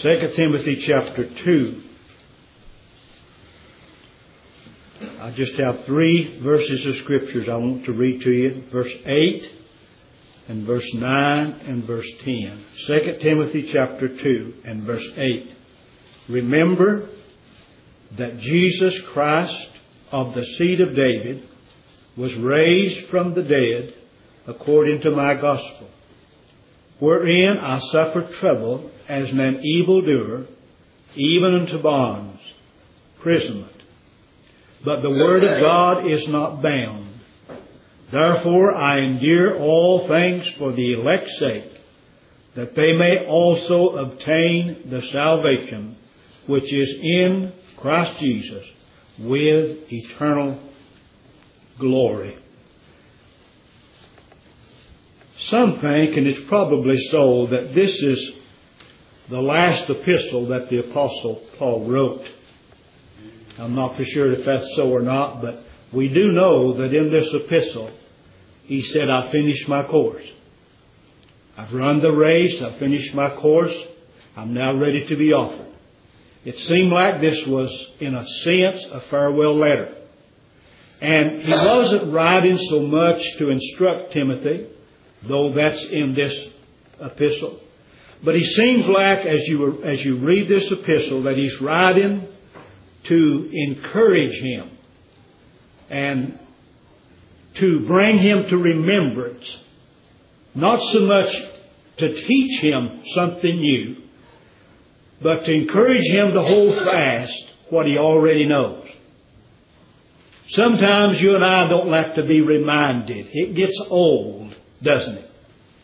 2 Timothy chapter 2. I just have 3 verses of Scriptures I want to read to you. Verse 8 and verse 9 and verse 10. 2 Timothy chapter 2 and verse 8. Remember that Jesus Christ of the seed of David was raised from the dead according to my gospel, wherein I suffered trouble as an evildoer, even unto bonds, imprisonment. But the word of God is not bound. Therefore I endure all things for the elect's sake, that they may also obtain the salvation which is in Christ Jesus with eternal glory. Some think, and it's probably so, that this is the last epistle that the Apostle Paul wrote. I'm not for sure if that's so or not, but we do know that in this epistle he said, I finished my course. I've run the race. I've finished my course. I'm now ready to be offered. It seemed like this was, in a sense, a farewell letter. And he wasn't writing so much to instruct Timothy, though that's in this epistle. But he seems like, as you read this epistle, that he's writing to encourage him and to bring him to remembrance. Not so much to teach him something new, but to encourage him to hold fast what he already knows. Sometimes you and I don't like to be reminded. It gets old, doesn't it?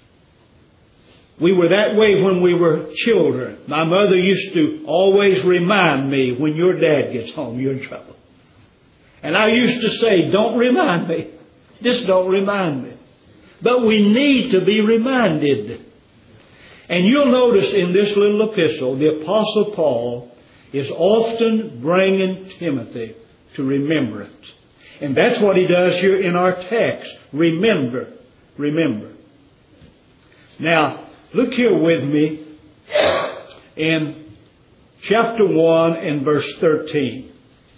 We were that way when we were children. My mother used to always remind me, when your dad gets home, you're in trouble. And I used to say, don't remind me. Just don't remind me. But we need to be reminded. And you'll notice in this little epistle, the Apostle Paul is often bringing Timothy to remembrance. And that's what he does here in our text. Remember. Remember. Now, look here with me in chapter 1 and verse 13.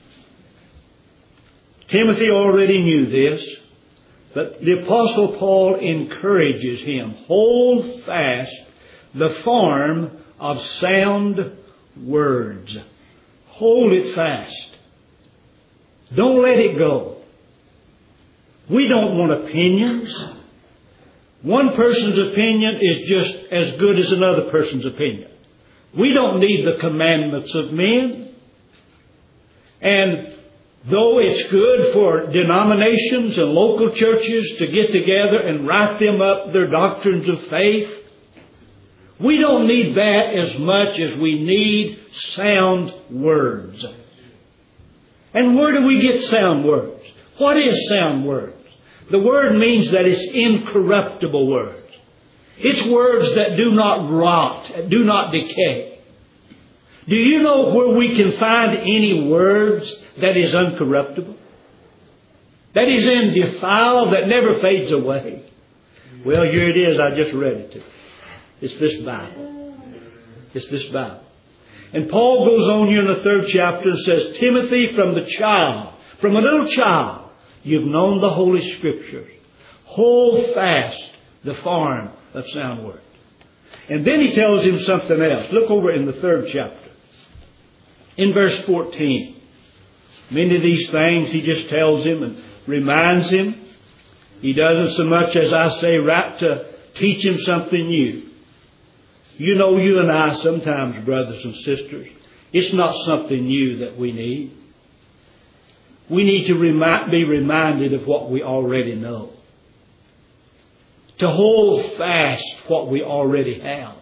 Timothy already knew this, but the Apostle Paul encourages him. Hold fast the form of sound words. Hold it fast. Don't let it go. We don't want opinions. One person's opinion is just as good as another person's opinion. We don't need the commandments of men. And though it's good for denominations and local churches to get together and write them up their doctrines of faith, we don't need that as much as we need sound words. And where do we get sound words? What is sound words? The word means that it's incorruptible words. It's words that do not rot, do not decay. Do you know where we can find any words that is uncorruptible? That is undefiled, that never fades away. Well, here it is. I just read it to you. It's this Bible. It's this Bible. And Paul goes on here in the 3rd chapter and says, Timothy, from a little child, you've known the Holy Scriptures. Hold fast the form of sound words. And then he tells him something else. Look over in the 3rd chapter. In verse 14. Many of these things he just tells him and reminds him. He doesn't so much as I say right to teach him something new. You know, you and I sometimes, brothers and sisters, it's not something new that we need. We need to be reminded of what we already know. To hold fast what we already have.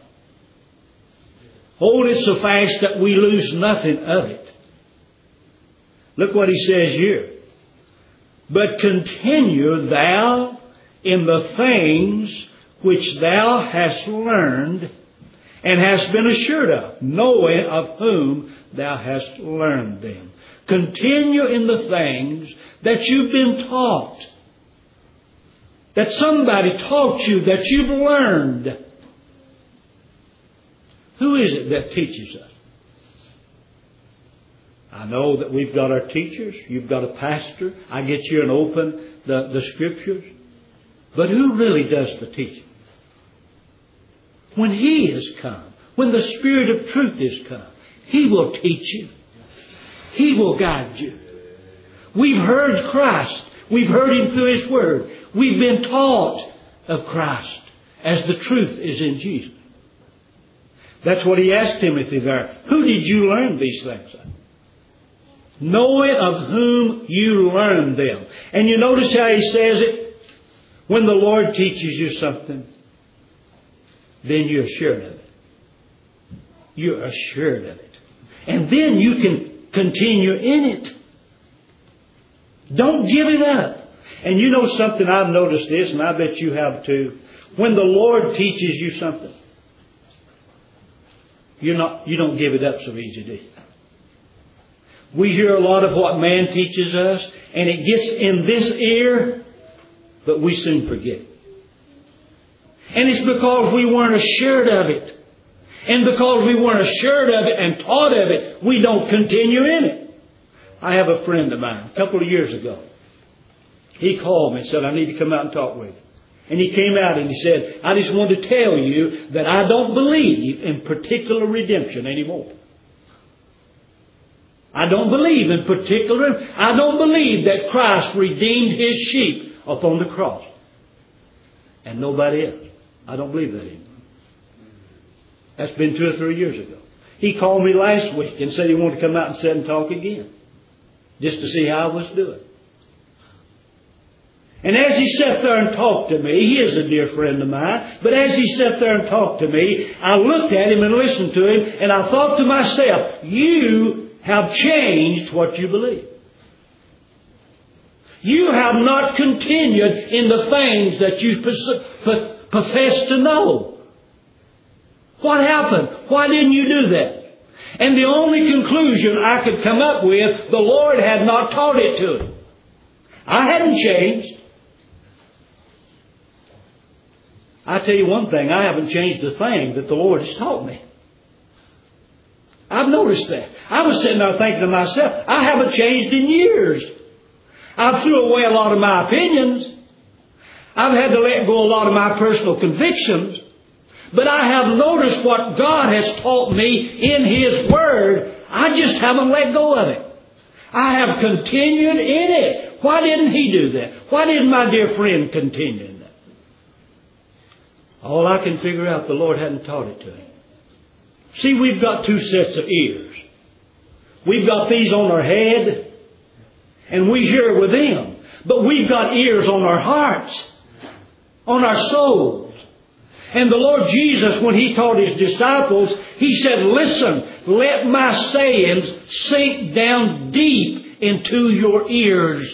Hold it so fast that we lose nothing of it. Look what he says here. But continue thou in the things which thou hast learned and hast been assured of, knowing of whom thou hast learned them. Continue in the things that you've been taught. That somebody taught you, that you've learned. Who is it that teaches us? I know that we've got our teachers. You've got a pastor. I get you and open the Scriptures. But who really does the teaching? When He is come, when the Spirit of truth is come, He will teach you. He will guide you. We've heard Christ. We've heard Him through His Word. We've been taught of Christ as the truth is in Jesus. That's what He asked Timothy there. Who did you learn these things of? Knowing of whom you learned them. And you notice how He says it? When the Lord teaches you something, then you're assured of it. You're assured of it. And then you can continue in it. Don't give it up. And you know something, I've noticed this, and I bet you have too. When the Lord teaches you something, you don't give it up so easy, do you? We hear a lot of what man teaches us, and it gets in this ear, but we soon forget. And it's because we weren't assured of it. And because we weren't assured of it and taught of it, we don't continue in it. I have a friend of mine, a couple of years ago. He called me and said, I need to come out and talk with you. And he came out and he said, I just want to tell you that I don't believe in particular redemption anymore. I don't believe in particular. I don't believe that Christ redeemed His sheep upon the cross. And nobody else. I don't believe that anymore. That's been 2 or 3 years ago. He called me last week and said he wanted to come out and sit and talk again. Just to see how I was doing. And as he sat there and talked to me, he is a dear friend of mine, but as he sat there and talked to me, I looked at him and listened to him, and I thought to myself, you have changed what you believe. You have not continued in the things that you profess to know. What happened? Why didn't you do that? And the only conclusion I could come up with, the Lord had not taught it to him. I hadn't changed. I tell you one thing, I haven't changed a thing that the Lord has taught me. I've noticed that. I was sitting there thinking to myself, I haven't changed in years. I've threw away a lot of my opinions. I've had to let go a lot of my personal convictions. But I have noticed what God has taught me in His Word. I just haven't let go of it. I have continued in it. Why didn't he do that? Why didn't my dear friend continue in that? All I can figure out, the Lord hadn't taught it to him. See, we've got 2 sets of ears. We've got these on our head, and we hear with them. But we've got ears on our hearts, on our souls. And the Lord Jesus, when He taught His disciples, He said, listen, let my sayings sink down deep into your ears.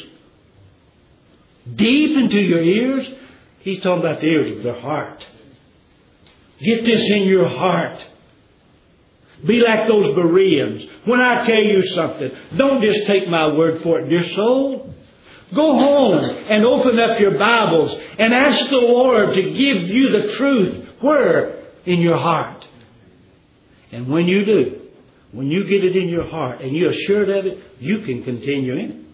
Deep into your ears? He's talking about the ears of their heart. Get this in your heart. Be like those Bereans. When I tell you something, don't just take my word for it, dear soul. Go home and open up your Bibles and ask the Lord to give you the truth. Where? In your heart. And when you do, when you get it in your heart and you're assured of it, you can continue in it.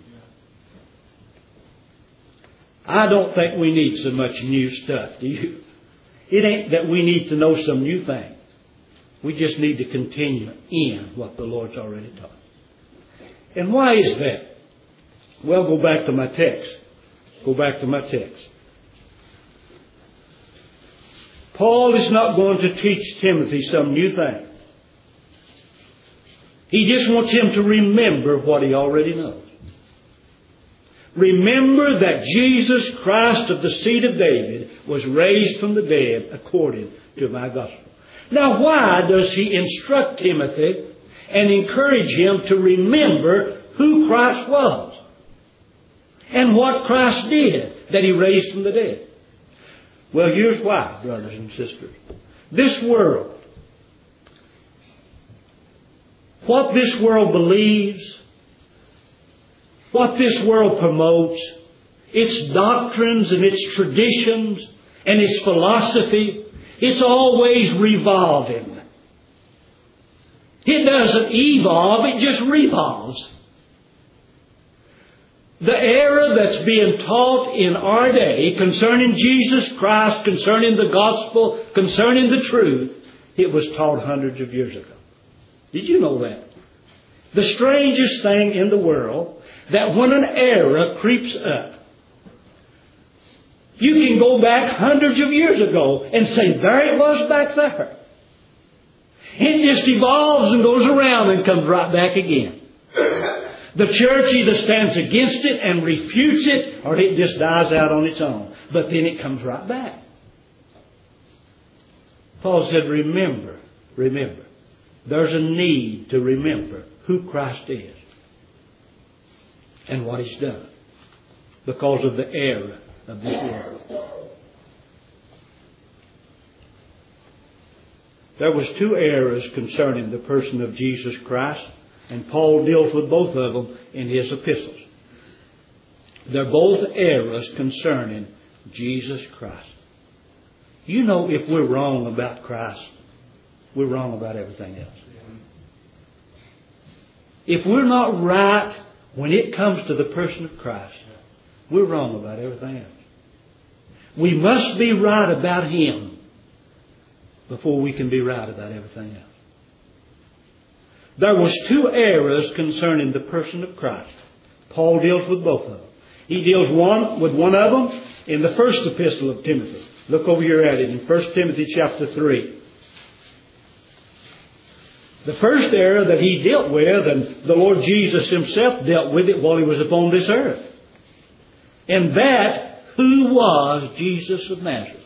I don't think we need so much new stuff, do you? It ain't that we need to know some new thing. We just need to continue in what the Lord's already taught. And why is that? Well, go back to my text. Go back to my text. Paul is not going to teach Timothy some new thing. He just wants him to remember what he already knows. Remember that Jesus Christ of the seed of David was raised from the dead according to my gospel. Now, why does he instruct Timothy and encourage him to remember who Christ was and what Christ did that He raised from the dead? Well, here's why, brothers and sisters. This world, what this world believes, what this world promotes, its doctrines and its traditions and its philosophy, it's always revolving It doesn't evolve, it just revolves. The error that's being taught in our day concerning Jesus Christ, concerning the gospel, concerning the truth, it was taught hundreds of years ago. Did you know that? The strangest thing in the world, that when an error creeps up, you can go back hundreds of years ago and say, there it was back there. It just evolves and goes around and comes right back again. The church either stands against it and refutes it, or it just dies out on its own. But then it comes right back. Paul said, remember. There's a need to remember who Christ is and what He's done because of the error of this world. There was two errors concerning the person of Jesus Christ, and Paul deals with both of them in his epistles. They're both errors concerning Jesus Christ. You know, if we're wrong about Christ, we're wrong about everything else. If we're not right when it comes to the person of Christ, we're wrong about everything else. We must be right about Him before we can be right about everything else. There was two errors concerning the person of Christ. Paul deals with both of them. He deals with one of them in the first epistle of Timothy. Look over here at it in 1 Timothy chapter 3. The first error that he dealt with, and the Lord Jesus Himself dealt with it while He was upon this earth. And that, who was Jesus of Nazareth?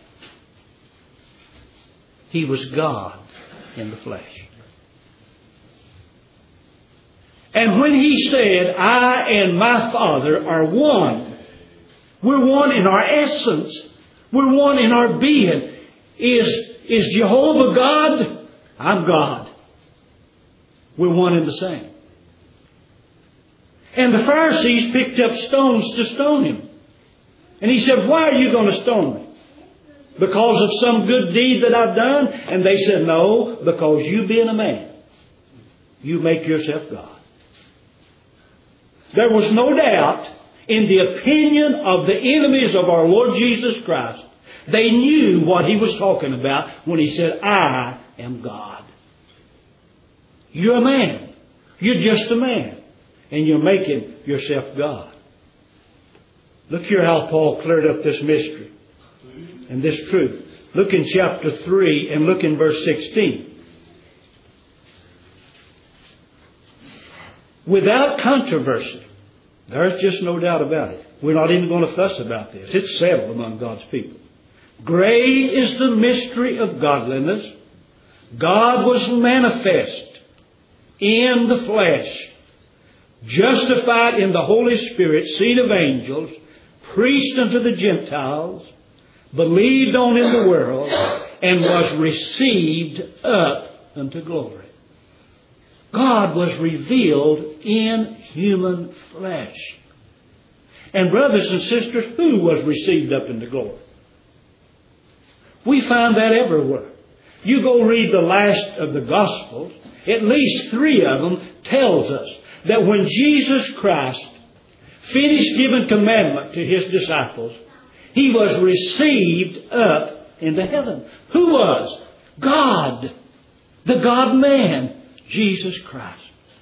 He was God in the flesh. And when He said, I and my Father are one, we're one in our essence. We're one in our being. Is Jehovah God? I'm God. We're one in the same. And the Pharisees picked up stones to stone Him. And He said, why are you going to stone me? Because of some good deed that I've done? And they said, no, because you being a man, you make yourself God. There was no doubt in the opinion of the enemies of our Lord Jesus Christ. They knew what He was talking about when He said, I am God. You're a man. You're just a man. And you're making yourself God. Look here how Paul cleared up this mystery and this truth. Look in chapter 3 and look in verse 16. Without controversy. There's just no doubt about it. We're not even going to fuss about this. It's settled among God's people. Great is the mystery of godliness. God was manifest in the flesh, justified in the Holy Spirit, seen of angels, preached unto the Gentiles, believed on in the world, and was received up unto glory. God was revealed in human flesh. And brothers and sisters, who was received up into glory? We find that everywhere. You go read the last of the Gospels, at least 3 of them tells us that when Jesus Christ finished giving commandment to His disciples, He was received up into heaven. Who was? God. The God-man, Jesus Christ.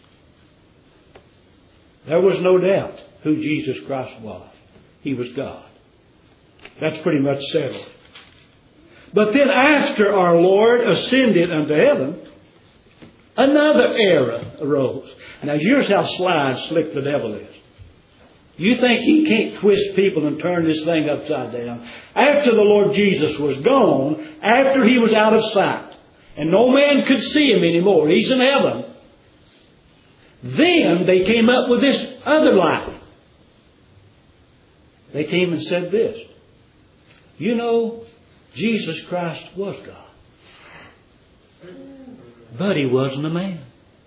There was no doubt who Jesus Christ was. He was God. That's pretty much settled. But then after our Lord ascended unto heaven, another era arose. Now here's how slick the devil is. You think he can't twist people and turn this thing upside down? After the Lord Jesus was gone, after He was out of sight, and no man could see Him anymore, He's in heaven, then they came up with this other lie. They came and said this. You know, Jesus Christ was God. But He wasn't a man.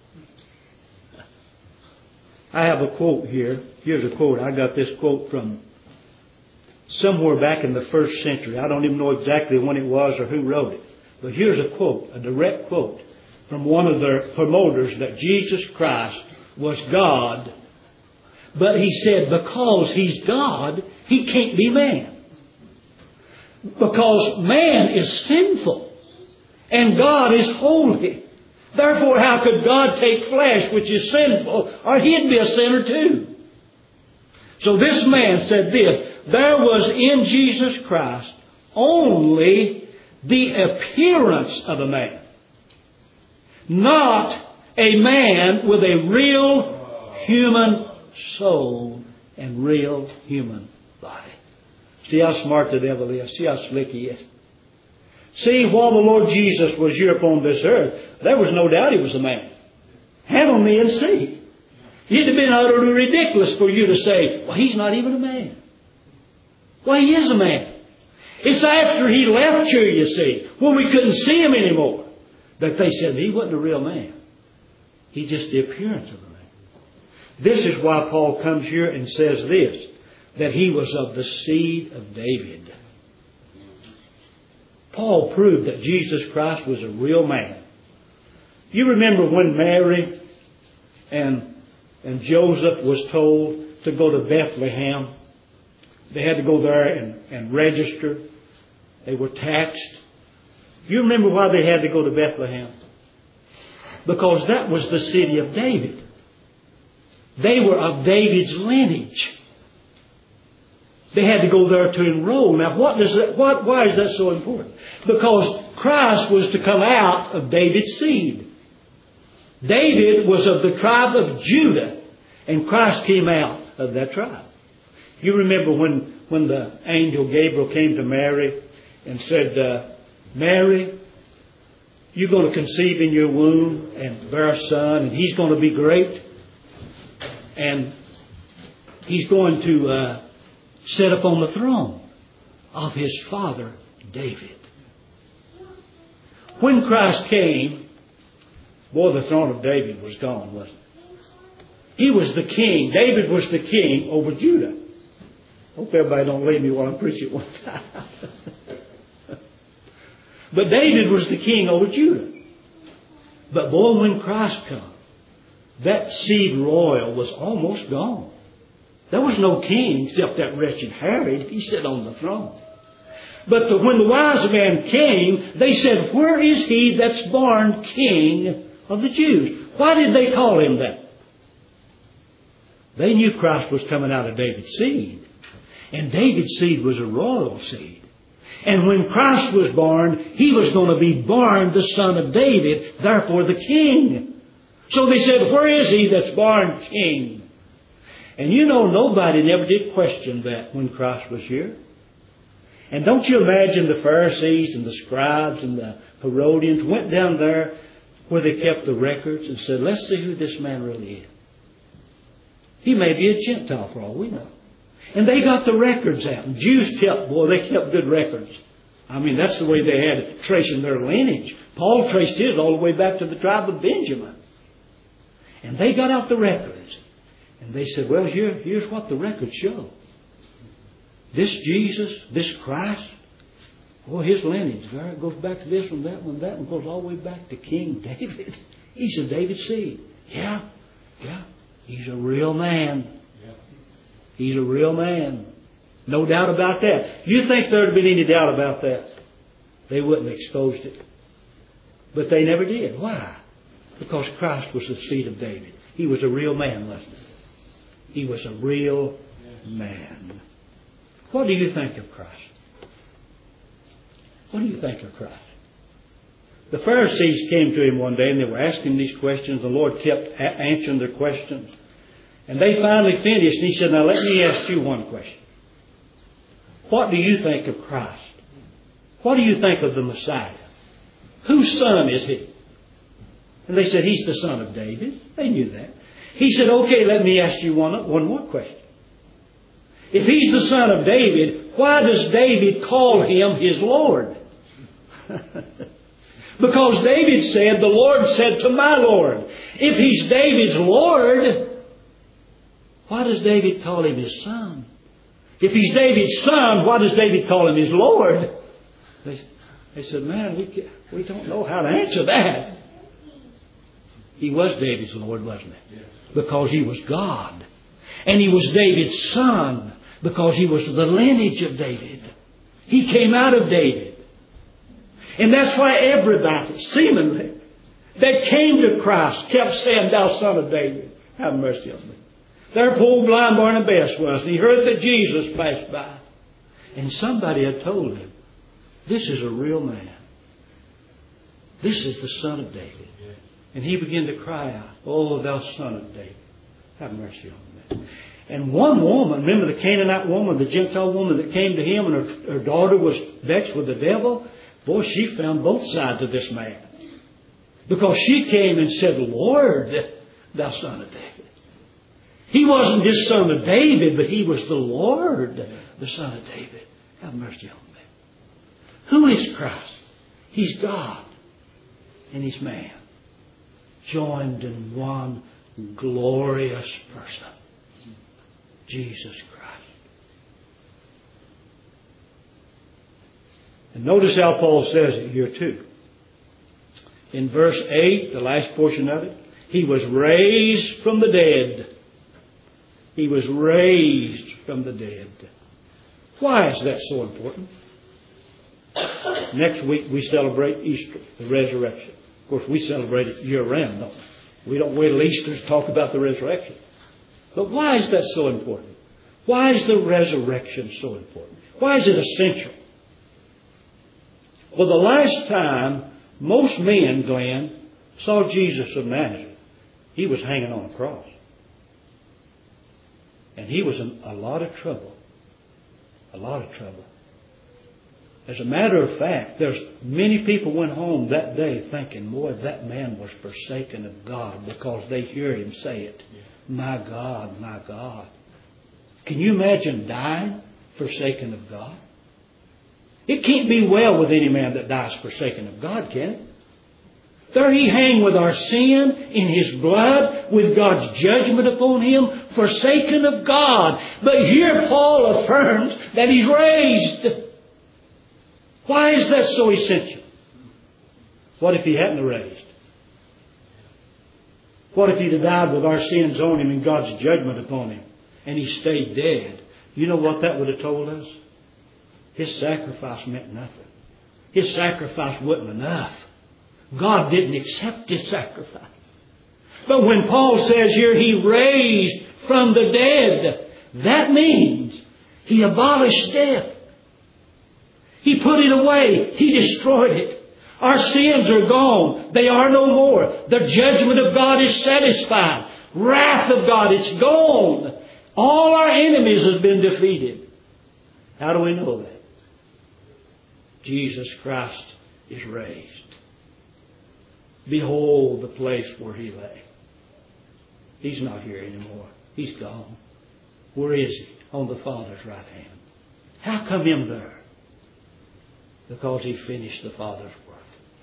I have a quote here. Here's a quote. I got this quote from somewhere back in the 1st century. I don't even know exactly when it was or who wrote it. But here's a quote, a direct quote from one of their promoters that Jesus Christ was God. But he said because He's God, He can't be man. Because man is sinful and God is holy. Therefore, how could God take flesh which is sinful, or He'd be a sinner too? So this man said this: there was in Jesus Christ only the appearance of a man, not a man with a real human soul and real human body. See how smart the devil is. See how slick he is. See, while the Lord Jesus was here upon this earth, there was no doubt He was a man. Handle me and see. It'd have been utterly ridiculous for you to say, well, He's not even a man. Well, He is a man. It's after He left here, you see, when we couldn't see Him anymore, that they said He wasn't a real man. He's just the appearance of a man. This is why Paul comes here and says this, that He was of the seed of David. Paul proved that Jesus Christ was a real man. You remember when Mary and Joseph was told to go to Bethlehem? They had to go there and register. They were taxed. You remember why they had to go to Bethlehem? Because that was the city of David. They were of David's lineage. They had to go there to enroll. Now, why is that so important? Because Christ was to come out of David's seed. David was of the tribe of Judah, and Christ came out of that tribe. You remember when the angel Gabriel came to Mary and said, Mary, you're going to conceive in your womb and bear a son, and he's going to be great. And he's going to sit upon the throne of his father David. When Christ came, boy, the throne of David was gone, wasn't it? He was the king. David was the king over Judah. Hope everybody don't leave me while I'm preaching one time. But David was the king over Judah. But boy, when Christ come, that seed royal was almost gone. There was no king except that wretched Herod. He sat on the throne. But when the wise men came, they said, where is he that's born king of the Jews? Why did they call him that? They knew Christ was coming out of David's seed. And David's seed was a royal seed. And when Christ was born, He was going to be born the son of David, therefore the king. So they said, where is he that's born king? And you know, nobody never did question that when Christ was here. And don't you imagine the Pharisees and the scribes and the Herodians went down there where they kept the records and said, let's see who this man really is. He may be a Gentile for all we know. And they got the records out. And Jews kept good records. I mean, that's the way they had tracing their lineage. Paul traced his all the way back to the tribe of Benjamin. And they got out the records. And they said, well, here's what the records show. This Jesus, this Christ, his lineage, there it goes back to this one, that one goes all the way back to King David. He's of David's seed. Yeah. He's a real man. He's a real man. No doubt about that. You think there'd have been any doubt about that? They wouldn't have exposed it. But they never did. Why? Because Christ was the seed of David. He was a real man, wasn't he? He was a real man. What do you think of Christ? What do you think of Christ? The Pharisees came to him one day and they were asking these questions. The Lord kept answering their questions. And they finally finished. And He said, now let me ask you one question. What do you think of Christ? What do you think of the Messiah? Whose son is He? And they said, He's the son of David. They knew that. He said, okay, let me ask you one more question. If He's the son of David, why does David call Him his Lord? Because David said, the Lord said to my Lord. If He's David's Lord, why does David call Him his son? If He's David's son, why does David call Him his Lord? They said, man, we don't know how to answer that. He was David's Lord, wasn't he? Because He was God. And He was David's son because He was the lineage of David. He came out of David. And that's why everybody, seemingly, that came to Christ kept saying, Thou Son of David, have mercy on me. There poor blind Barnabas was, and he heard that Jesus passed by. And somebody had told him, this is a real man. This is the Son of David. And he began to cry out, Oh, thou Son of David, have mercy on me. And one woman, remember the Canaanite woman, the Gentile woman that came to him, and her daughter was vexed with the devil? Boy, she found both sides of this man. Because she came and said, Lord, thou Son of David. He wasn't just Son of David, but He was the Lord, the Son of David. Have mercy on me. Who is Christ? He's God. And He's man. Joined in one glorious person. Jesus Christ. And notice how Paul says it here too. In verse 8, the last portion of it, He was raised from the dead. He was raised from the dead. Why is that so important? Next week we celebrate Easter, the resurrection. Of course, we celebrate it year-round, don't we? We don't wait till Easter to talk about the resurrection. But why is that so important? Why is the resurrection so important? Why is it essential? Well, the last time most men, Glenn, saw Jesus of Nazareth, He was hanging on a cross. And He was in a lot of trouble. A lot of trouble. As a matter of fact, there's many people went home that day thinking, boy, that man was forsaken of God, because they heard Him say it. My God, my God. Can you imagine dying forsaken of God? It can't be well with any man that dies forsaken of God, can it? There He hang with our sin in His blood, with God's judgment upon Him, forsaken of God. But here Paul affirms that He's raised. Why is that so essential? What if He hadn't raised? What if He'd have died with our sins on Him and God's judgment upon Him, and He stayed dead? You know what that would have told us? His sacrifice meant nothing. His sacrifice wasn't enough. God didn't accept His sacrifice. But when Paul says here He raised from the dead, that means He abolished death. He put it away. He destroyed it. Our sins are gone. They are no more. The judgment of God is satisfied. Wrath of God, it's gone. All our enemies have been defeated. How do we know that? Jesus Christ is raised. Behold the place where He lay. He's not here anymore. He's gone. Where is He? On the Father's right hand. How come Him there? Because He finished the Father's work.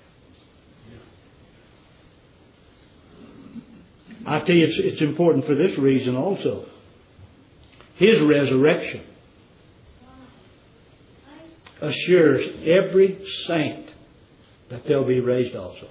I tell you, it's important for this reason also. His resurrection assures every saint that they'll be raised also.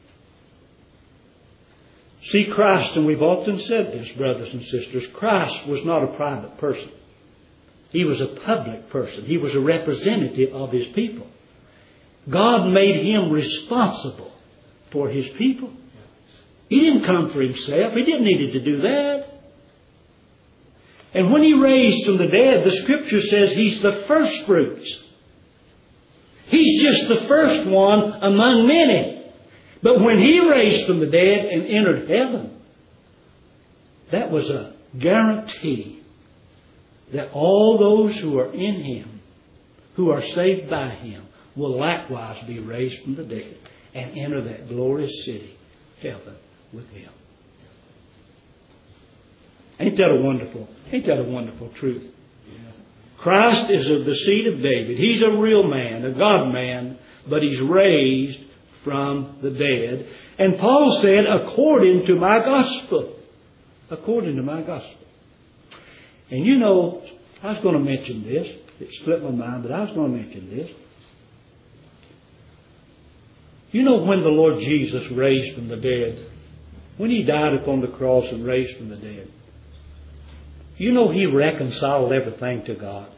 See, Christ, and we've often said this, brothers and sisters, Christ was not a private person. He was a public person. He was a representative of His people. God made Him responsible for His people. He didn't come for Himself. He didn't need to do that. And when He raised from the dead, the Scripture says He's the first fruits. He's just the first one among many. But when He raised from the dead and entered heaven, that was a guarantee that all those who are in Him, who are saved by Him, will likewise be raised from the dead and enter that glorious city, heaven, with Him. Ain't that a wonderful truth? Yeah. Christ is of the seed of David. He's a real man, a God man, but He's raised from the dead. And Paul said, according to my gospel. According to my gospel. And you know, I was going to mention this. It slipped my mind, but I was going to mention this. You know, when the Lord Jesus raised from the dead, when He died upon the cross and raised from the dead, you know He reconciled everything to God.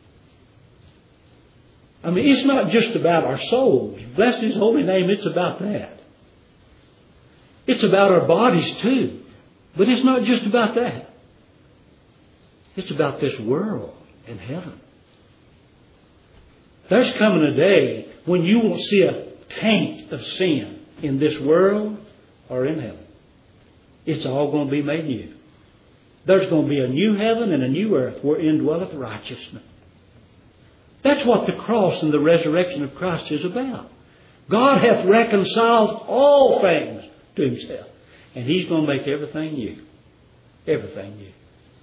I mean, it's not just about our souls. Bless His holy name, it's about that. It's about our bodies too. But it's not just about that. It's about this world and heaven. There's coming a day when you won't see a taint of sin in this world or in heaven. It's all going to be made new. There's going to be a new heaven and a new earth wherein dwelleth righteousness. That's what the cross and the resurrection of Christ is about. God hath reconciled all things to Himself. And He's going to make everything new. Everything new.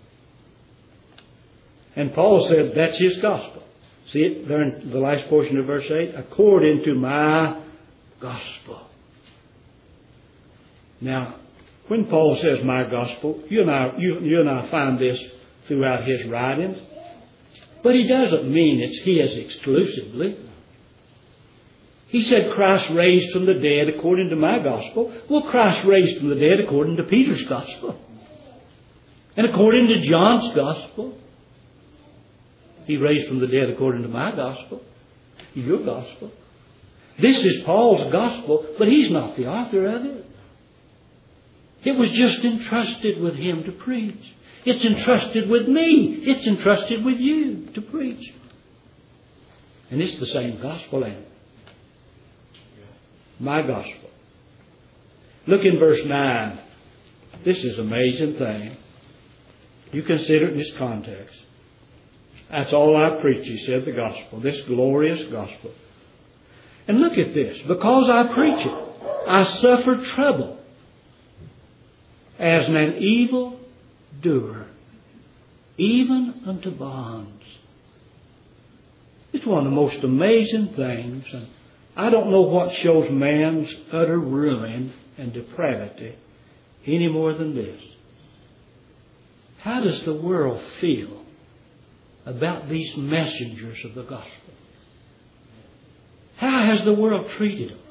And Paul said that's his gospel. See it there in the last portion of verse 8? According to my gospel. Now, when Paul says my gospel, you and I find this throughout his writings. But he doesn't mean it's his exclusively. He said Christ raised from the dead according to my gospel. Well, Christ raised from the dead according to Peter's gospel. And according to John's gospel. He raised from the dead according to my gospel. Your gospel. This is Paul's gospel, but he's not the author of it. It was just entrusted with him to preach. It's entrusted with me. It's entrusted with you to preach. And it's the same gospel, ain't it? My gospel. Look in verse 9. This is an amazing thing. You consider it in this context. That's all I preach, he said, the gospel. This glorious gospel. And look at this. Because I preach it, I suffer trouble as an evil doer, even unto bonds. It's one of the most amazing things. And I don't know what shows man's utter ruin and depravity any more than this. How does the world feel about these messengers of the gospel? How has the world treated them?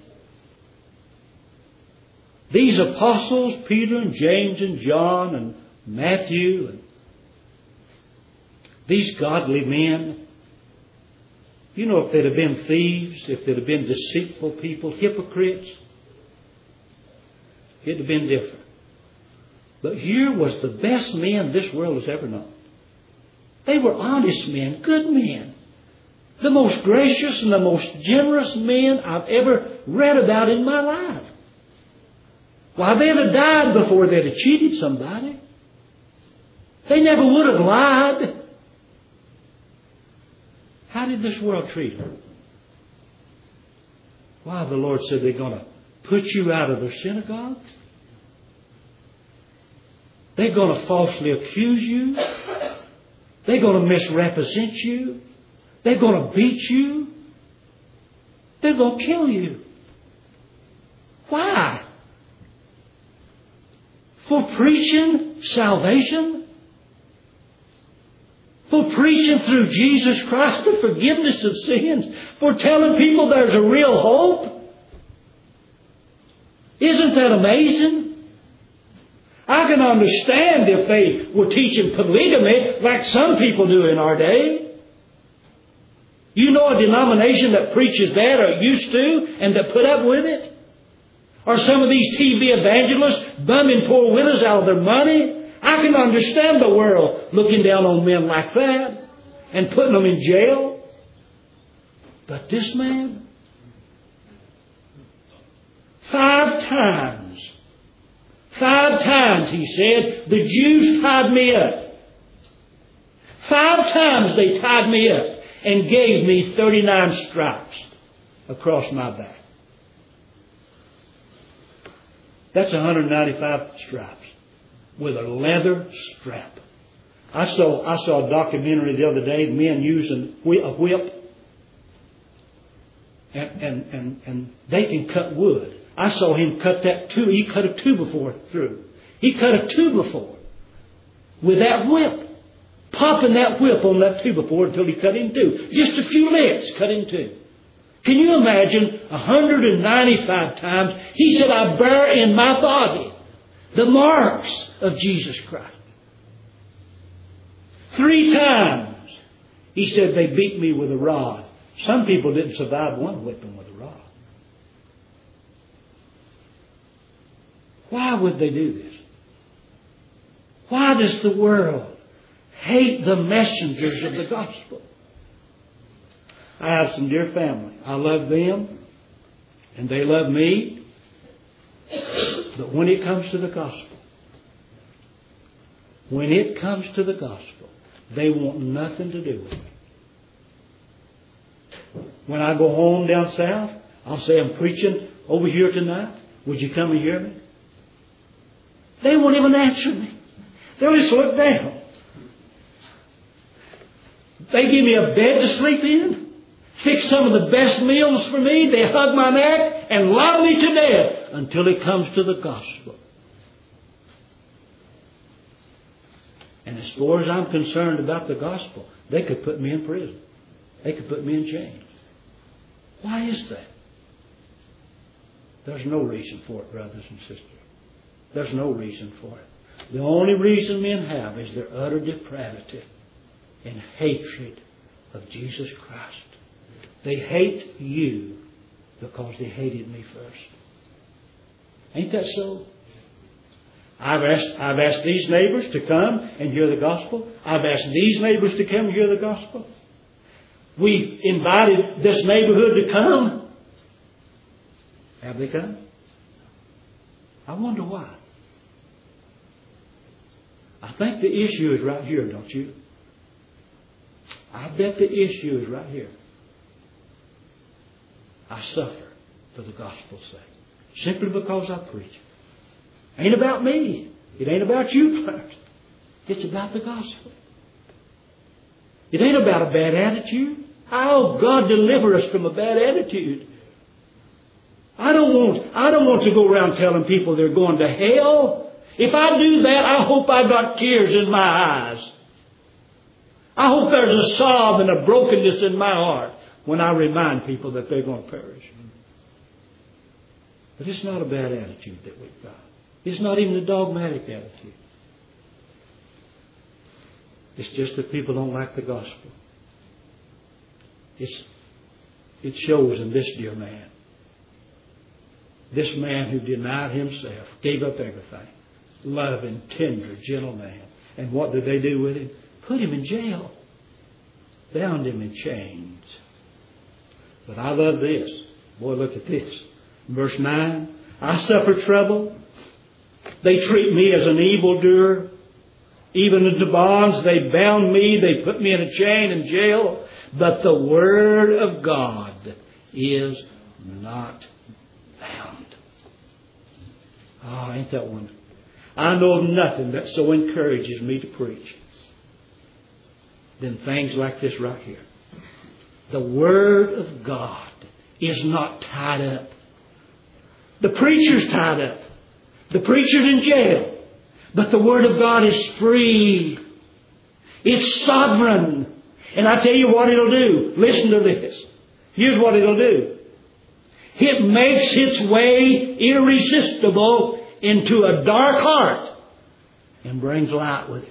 These apostles, Peter and James and John and Matthew, and these godly men, you know, if they'd have been thieves, if they'd have been deceitful people, hypocrites, it'd have been different. But here was the best men this world has ever known. They were honest men, good men. The most gracious and the most generous men I've ever read about in my life. Why, they'd have died before they'd have cheated somebody. They never would have lied. How did this world treat them? Why, the Lord said they're going to put you out of their synagogues. They're going to falsely accuse you. They're going to misrepresent you. They're going to beat you. They're going to kill you. Why? For preaching salvation? For preaching through Jesus Christ the forgiveness of sins? For telling people there's a real hope? Isn't that amazing? I can understand if they were teaching polygamy like some people do in our day. You know a denomination that preaches that or used to and that put up with it? Or some of these TV evangelists bumming poor widows out of their money? I can understand the world looking down on men like that and putting them in jail. But this man, 5 times, he said, the Jews tied me up. 5 times they tied me up and gave me 39 stripes across my back. That's 195 stripes with a leather strap. I saw a documentary the other day, men using a whip, and they can cut wood. I saw him cut that too. He cut a 2x4 through. He cut a 2x4 with that whip, popping that whip on that 2x4 until he cut in 2. Just a few licks, cut in 2. Can you imagine 195 times? He said, I bear in my body The marks of Jesus Christ. 3 times he said they beat me with a rod. Some people didn't survive one whipping with a rod. Why would they do this? Why does the world hate the messengers of the gospel? I have some dear family. I love them and they love me. But when it comes to the gospel, they want nothing to do with me. When I go home down south, I'll say, I'm preaching over here tonight. Would you come and hear me? They won't even answer me. They'll just look down. They give me a bed to sleep in, fix some of the best meals for me. They hug my neck and love me to death until it comes to the gospel. And as far as I'm concerned about the gospel, they could put me in prison. They could put me in chains. Why is that? There's no reason for it, brothers and sisters. There's no reason for it. The only reason men have is their utter depravity and hatred of Jesus Christ. They hate you because they hated me first. Ain't that so? I've asked these neighbors to come and hear the gospel. I've asked these neighbors to come and hear the gospel. We invited this neighborhood to come. Have they come? I wonder why. I think the issue is right here, don't you? I bet the issue is right here. I suffer for the gospel's sake. Simply because I preach. Ain't about me. It ain't about you first. It's about the gospel. It ain't about a bad attitude. Oh, God deliver us from a bad attitude. I don't want to go around telling people they're going to hell. If I do that, I hope I got tears in my eyes. I hope there's a sob and a brokenness in my heart when I remind people that they're going to perish. But it's not a bad attitude that we've got. It's not even a dogmatic attitude. It's just that people don't like the gospel. It shows in this dear man. This man who denied himself, gave up everything. Loving, tender, gentle man. And what did they do with him? Put him in jail. Bound him in chains. But I love this. Boy, look at this. Verse 9. I suffer trouble. They treat me as an evildoer. Even into bonds, they bound me. They put me in a chain in jail. But the Word of God is not bound. Oh, ain't that wonderful? I know of nothing that so encourages me to preach than things like this right here. The Word of God is not tied up. The preacher's tied up. The preacher's in jail. But the Word of God is free. It's sovereign. And I tell you what it'll do. Listen to this. Here's what it'll do. It makes its way irresistible into a dark heart and brings light with it.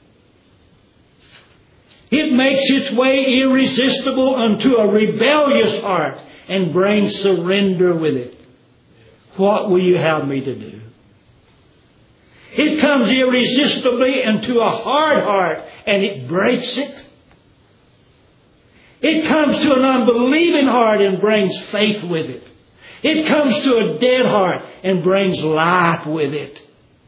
It makes its way irresistible unto a rebellious heart and brings surrender with it. What will you have me to do? It comes irresistibly into a hard heart and it breaks it. It comes to an unbelieving heart and brings faith with it. It comes to a dead heart and brings life with it.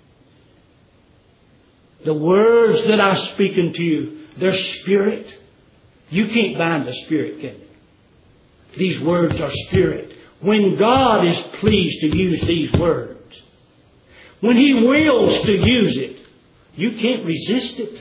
The words that I speak unto you, they're spirit. You can't bind the spirit, can you? These words are spirit. When God is pleased to use these words, when He wills to use it, you can't resist it.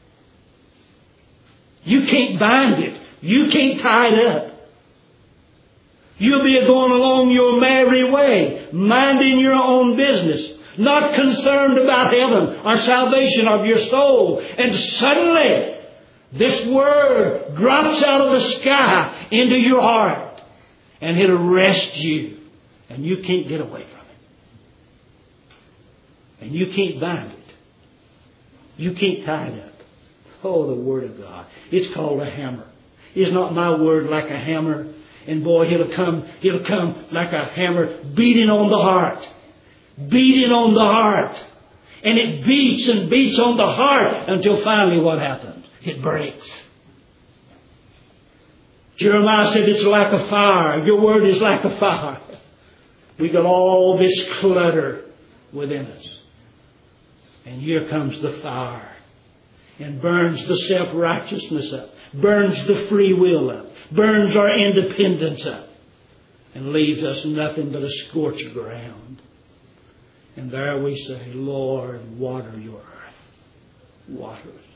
You can't bind it. You can't tie it up. You'll be going along your merry way, minding your own business, not concerned about heaven or salvation of your soul. And suddenly, this word drops out of the sky into your heart, and it arrests you, and you can't get away from it. And you can't bind it. You can't tie it up. Oh, the Word of God. It's called a hammer. Is not my Word like a hammer? And boy, it'll come like a hammer beating on the heart. Beating on the heart. And it beats and beats on the heart until finally what happens? It breaks. Jeremiah said it's like a fire. Your Word is like a fire. We got all this clutter within us. And here comes the fire. And burns the self-righteousness up. Burns the free will up. Burns our independence up. And leaves us nothing but a scorched ground. And there we say, Lord, water your earth. Water it.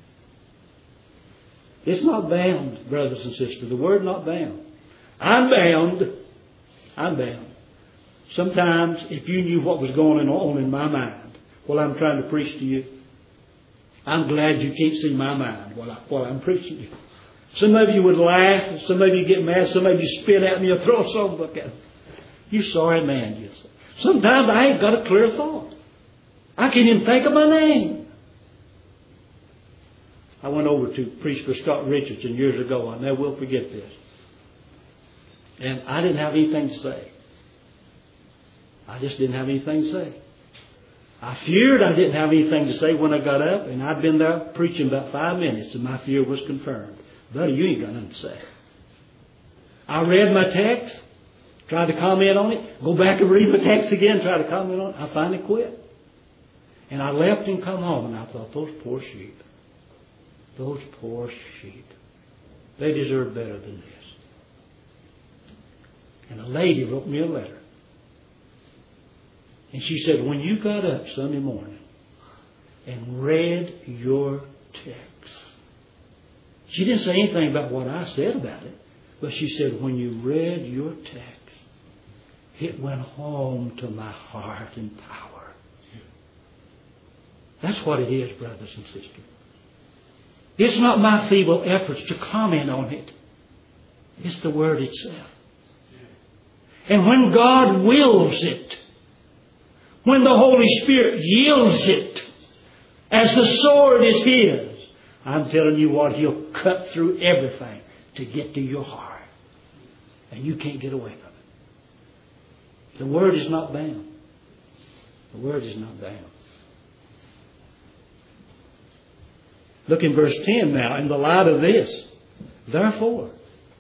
It's not bound, brothers and sisters. The Word not bound. I'm bound. I'm bound. Sometimes, if you knew what was going on in my mind while I'm trying to preach to you, I'm glad you can't see my mind while I'm preaching to you. Some of you would laugh. Some of you get mad. Some of you spit at me or throw a songbook at me. You sorry man, you say. Sometimes I ain't got a clear thought. I can't even think of my name. I went over to preach for Scott Richardson years ago. I never will forget this. And I didn't have anything to say. I just didn't have anything to say. I feared I didn't have anything to say when I got up, and I'd been there preaching about 5 minutes, and my fear was confirmed. Buddy, you ain't got nothing to say. I read my text, tried to comment on it, go back and read my text again, try to comment on it. I finally quit. And I left and come home, and I thought, those poor sheep. Those poor sheep. They deserve better than this. And a lady wrote me a letter. And she said, when you got up Sunday morning and read your text, she didn't say anything about what I said about it, but she said, when you read your text, it went home to my heart in power. That's what it is, brothers and sisters. It's not my feeble efforts to comment on it. It's the Word itself. And when God wills it, when the Holy Spirit yields it, as the sword is His, I'm telling you what, He'll cut through everything to get to your heart. And you can't get away from it. The Word is not bound. The Word is not bound. Look in verse 10 now. In the light of this, therefore,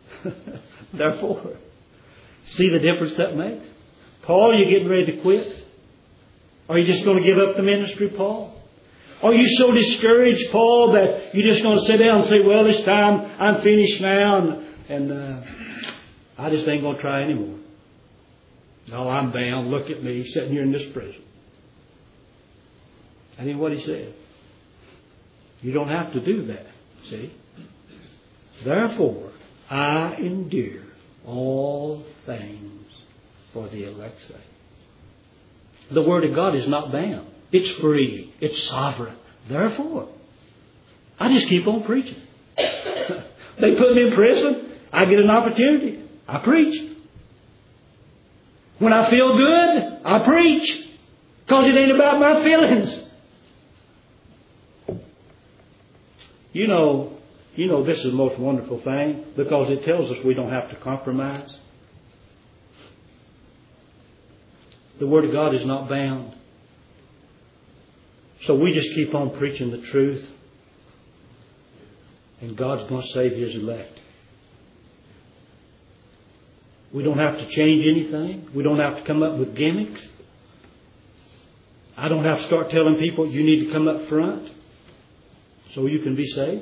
see the difference that makes? Paul, you getting ready to quit? Are you just going to give up the ministry, Paul? Are you so discouraged, Paul, that you're just going to sit down and say, well, this time I'm finished now and I just ain't going to try anymore? No, I'm bound. Look at me sitting here in this prison. I mean, what he said. You don't have to do that, see? Therefore, I endure all things for the elect's sake. The Word of God is not bound. It's free. It's sovereign. Therefore, I just keep on preaching. They put me in prison. I get an opportunity. I preach. When I feel good, I preach. Because it ain't about my feelings. You know, this is the most wonderful thing because it tells us we don't have to compromise. The Word of God is not bound. So we just keep on preaching the truth. And God's going to save His elect. We don't have to change anything. We don't have to come up with gimmicks. I don't have to start telling people you need to come up front so you can be saved.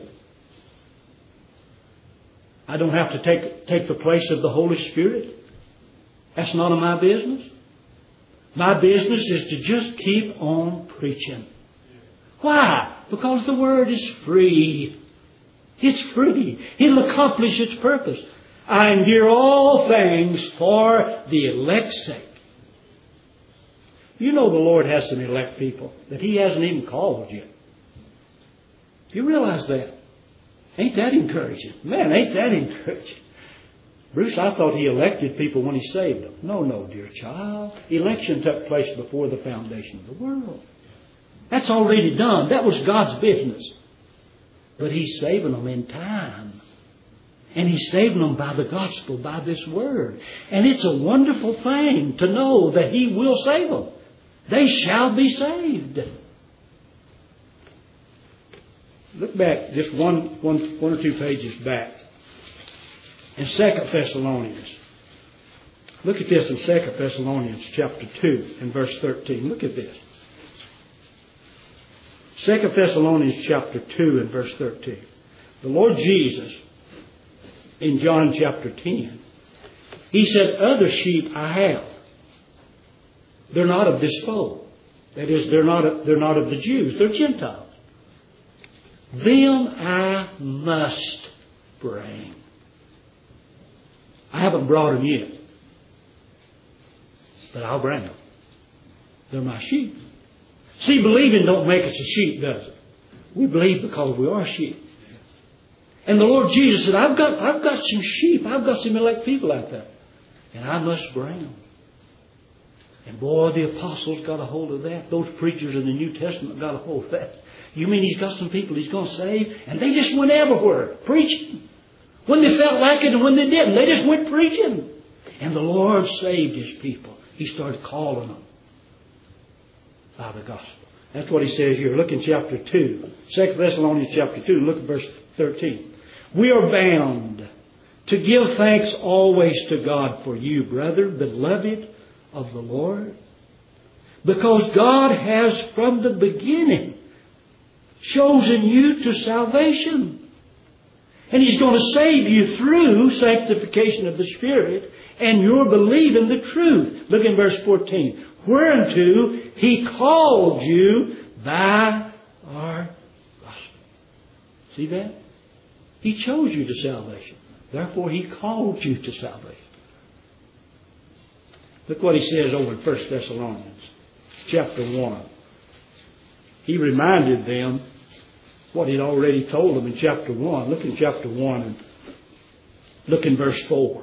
I don't have to take the place of the Holy Spirit. That's none of my business. My business is to just keep on preaching. Why? Because the Word is free. It's free. It'll accomplish its purpose. I endure all things for the elect's sake. You know the Lord has some elect people that He hasn't even called yet. Do you realize that? Ain't that encouraging? Man, ain't that encouraging? Bruce, I thought He elected people when He saved them. No, dear child. Election took place before the foundation of the world. That's already done. That was God's business. But He's saving them in time. And He's saving them by the gospel, by this Word. And it's a wonderful thing to know that He will save them. They shall be saved. Look back just one or two pages back. In 2 Thessalonians. Look at this in 2 Thessalonians chapter 2 and verse 13. Look at this. 2 Thessalonians chapter 2 and verse 13. The Lord Jesus, in John chapter 10, He said, other sheep I have. They're not of this fold. That is, they're not of the Jews. They're Gentiles. Them I must bring. I haven't brought them yet. But I'll bring them. They're my sheep. See, believing don't make us a sheep, does it? We believe because we are sheep. And the Lord Jesus said, I've got some sheep. I've got some elect people out there. And I must bring them. And boy, the apostles got a hold of that. Those preachers in the New Testament got a hold of that. You mean He's got some people He's going to save? And they just went everywhere preaching. When they felt like it and when they didn't. They just went preaching. And the Lord saved His people. He started calling them by the gospel. That's what He says here. Look in chapter 2. 2 Thessalonians chapter 2. Look at verse 13. We are bound to give thanks always to God for you, brethren, beloved of the Lord, because God has from the beginning chosen you to salvation. And He's going to save you through sanctification of the Spirit and your belief in the truth. Look in verse 14. Whereunto He called you by our gospel. See that? He chose you to salvation. Therefore He called you to salvation. Look what He says over in 1 Thessalonians chapter 1. He reminded them what He'd already told them in chapter 1. Look in chapter 1 and look in verse 4.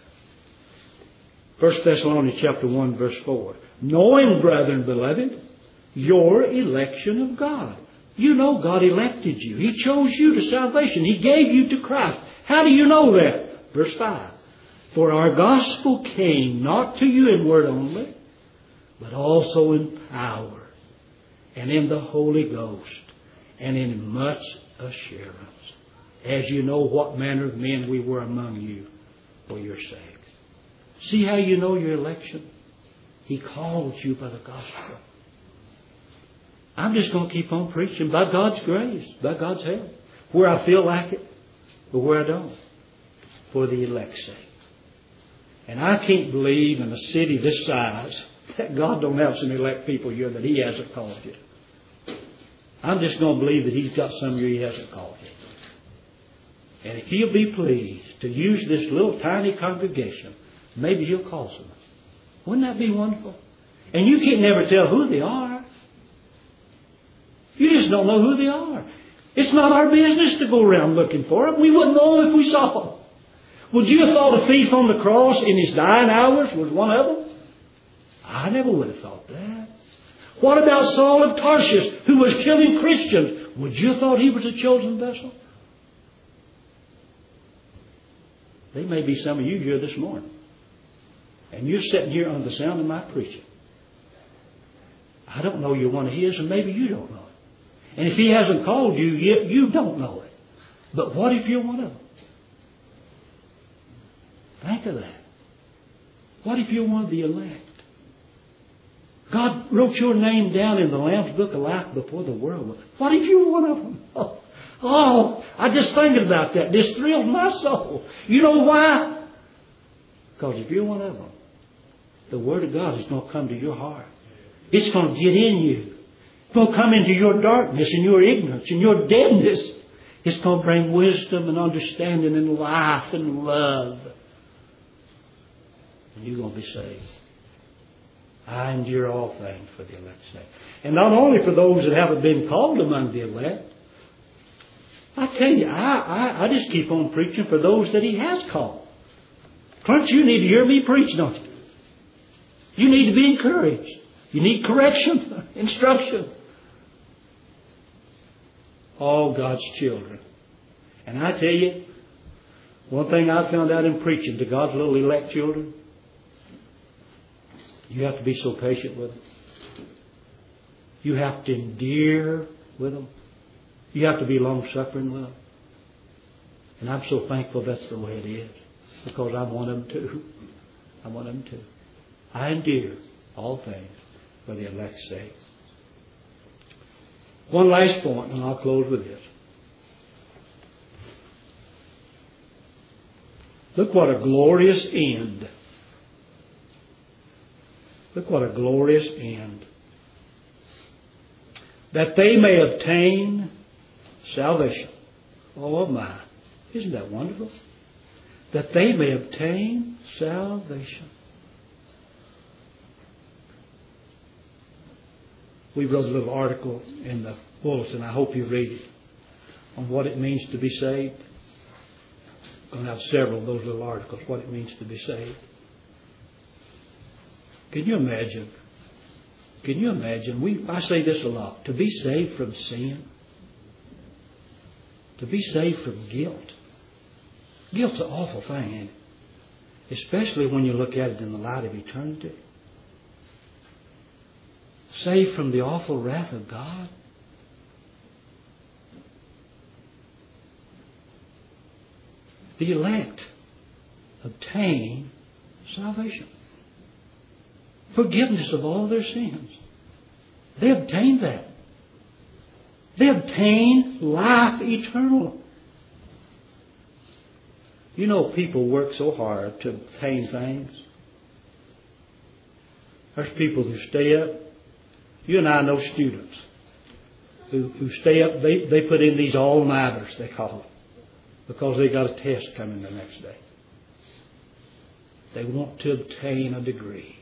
1 Thessalonians chapter 1 verse 4. Knowing, brethren, beloved, your election of God. You know God elected you. He chose you to salvation. He gave you to Christ. How do you know that? Verse 5. For our gospel came not to you in word only, but also in power, and in the Holy Ghost, and in much assurance, as you know what manner of men we were among you for your sake. See how you know your election? He called you by the gospel. I'm just going to keep on preaching by God's grace, by God's help, where I feel like it, but where I don't, for the elect's sake. And I can't believe in a city this size that God don't have some elect people here that He hasn't called you. I'm just going to believe that He's got some of you He hasn't called you. And if He'll be pleased to use this little tiny congregation, maybe He'll call some. Wouldn't that be wonderful? And you can't never tell who they are. You just don't know who they are. It's not our business to go around looking for them. We wouldn't know them if we saw them. Would you have thought a thief on the cross in his dying hours was one of them? I never would have thought that. What about Saul of Tarsus, who was killing Christians? Would you have thought he was a chosen vessel? There may be some of you here this morning. And you're sitting here on the sound of my preaching. I don't know you're one of His, and maybe you don't know it. And if He hasn't called you yet, you don't know it. But what if you're one of them? Think of that. What if you're one of the elect? God wrote your name down in the Lamb's Book of Life before the world. What if you're one of them? Oh, I just thinking about that. This thrilled my soul. You know why? Because if you're one of them, the Word of God is going to come to your heart. It's going to get in you. It's going to come into your darkness and your ignorance and your deadness. It's going to bring wisdom and understanding and life and love. And you're going to be saved. I endure all things for the elect's sake. And not only for those that haven't been called among the elect. I tell you, I just keep on preaching for those that He has called. Don't you need to hear me preach, don't you? You need to be encouraged. You need correction, instruction. all God's children. And I tell you, one thing I found out in preaching to God's little elect children, you have to be so patient with them. You have to endure with them. You have to be long-suffering with them. And I'm so thankful that's the way it is. Because I want them to. I want them to. I endure all things for the elect's sake. One last point, and I'll close with this. Look what a glorious end. Look what a glorious end. That they may obtain salvation. Oh my. Isn't that wonderful? That they may obtain salvation. We wrote a little article in the bulletin. I hope you read it. On what it means to be saved. I'm going to have several of those little articles. What it means to be saved. Can you imagine? Can you imagine? I say this a lot. To be saved from sin. To be saved from guilt. Guilt's an awful thing, ain't it? Especially when you look at it in the light of eternity. Saved from the awful wrath of God. The elect obtain salvation. Forgiveness of all their sins. They obtain that. They obtain life eternal. You know, people work so hard to obtain things. There's people who stay up. You and I know students who stay up. They put in these all-nighters, they call them, because they got a test coming the next day. They want to obtain a degree.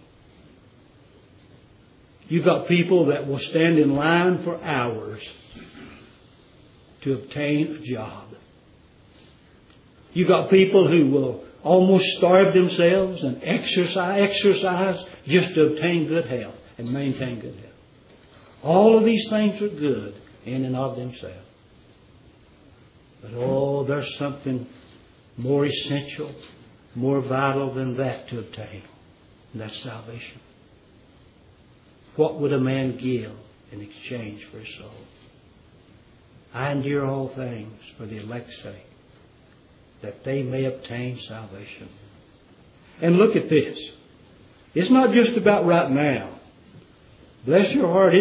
You've got people that will stand in line for hours to obtain a job. You've got people who will almost starve themselves and exercise just to obtain good health and maintain good health. All of these things are good in and of themselves. But there's something more essential, more vital than that to obtain. And that's salvation. What would a man give in exchange for his soul? I endure all things for the elect's sake, that they may obtain salvation. And look at this. It's not just about right now. Bless your heart.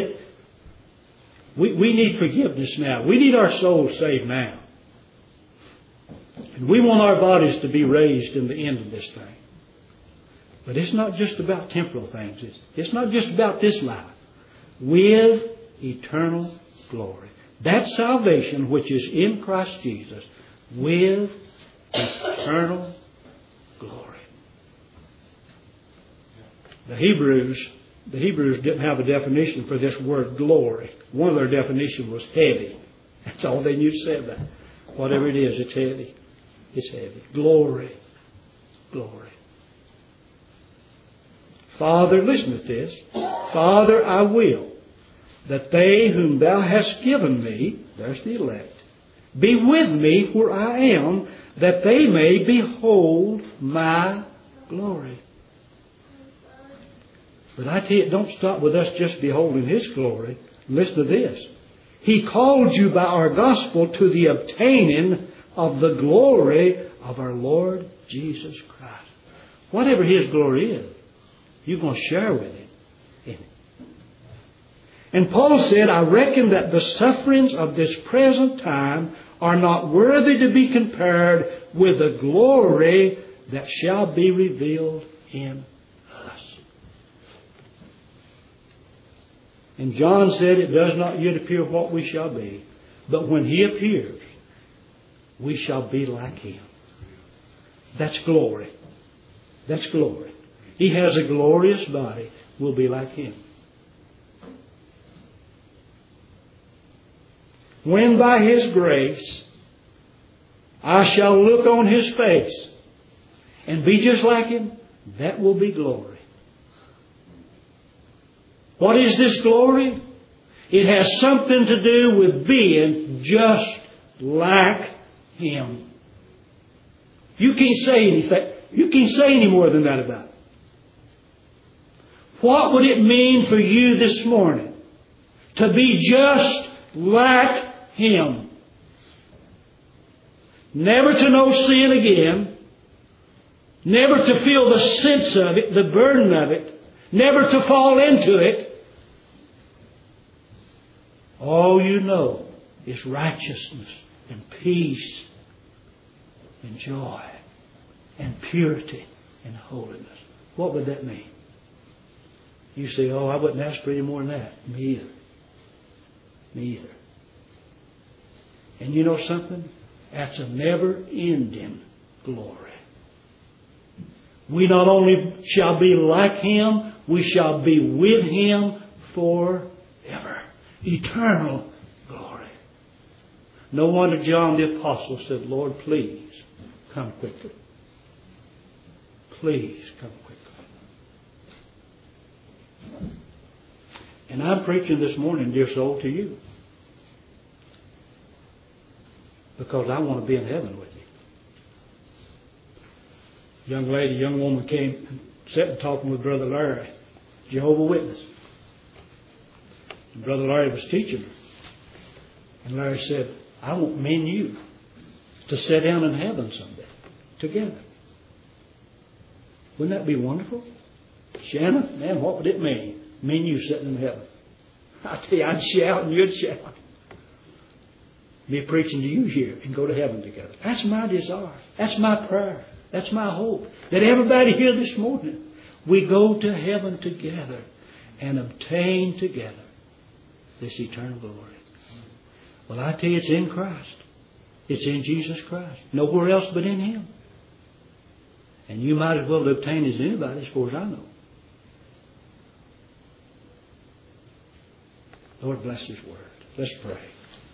We need forgiveness now. We need our souls saved now. And we want our bodies to be raised in the end of this thing. But it's not just about temporal things. It's not just about this life. With eternal glory. That salvation which is in Christ Jesus. With eternal glory. The Hebrews didn't have a definition for this word glory. One of their definitions was heavy. That's all they knew to say about it. Whatever it is, it's heavy. It's heavy. Glory. Glory. Father, listen to this. Father, I will that they whom thou hast given me, there's the elect, be with me where I am, that they may behold my glory. But I tell you, it don't stop with us just beholding His glory. Listen to this. He called you by our gospel to the obtaining of the glory of our Lord Jesus Christ. Whatever His glory is, you're going to share with Him in it. And Paul said, I reckon that the sufferings of this present time are not worthy to be compared with the glory that shall be revealed in us. And John said, it does not yet appear what we shall be, but when He appears, we shall be like Him. That's glory. That's glory. He has a glorious body. We'll be like Him. When by His grace I shall look on His face and be just like Him, that will be glory. What is this glory? It has something to do with being just like Him. You can't say anything. You can't say any more than that about it. What would it mean for you this morning to be just like Him? Never to know sin again. Never to feel the sense of it, the burden of it. Never to fall into it. All you know is righteousness and peace and joy and purity and holiness. What would that mean? You say, oh, I wouldn't ask for any more than that. Me either. Me either. And you know something? That's a never-ending glory. We not only shall be like Him, we shall be with Him forever. Eternal glory. No wonder John the Apostle said, Lord, please come quickly. Please come quickly. And I'm preaching this morning, dear soul, to you. Because I want to be in heaven with you. Young woman came and sat and talking with Brother Larry, Jehovah's Witness. And Brother Larry was teaching her. And Larry said, I want me and you to sit down in heaven someday together. Wouldn't that be wonderful? Shannon, man, what would it mean? Me and you sitting in heaven. I tell you, I'd shout and you'd shout. Me preaching to you here and go to heaven together. That's my desire. That's my prayer. That's my hope. That everybody here this morning, we go to heaven together and obtain together this eternal glory. Well, I tell you, it's in Christ. It's in Jesus Christ. Nowhere else but in Him. And you might as well obtain as anybody, as far as I know. Lord, bless His Word. Let's pray.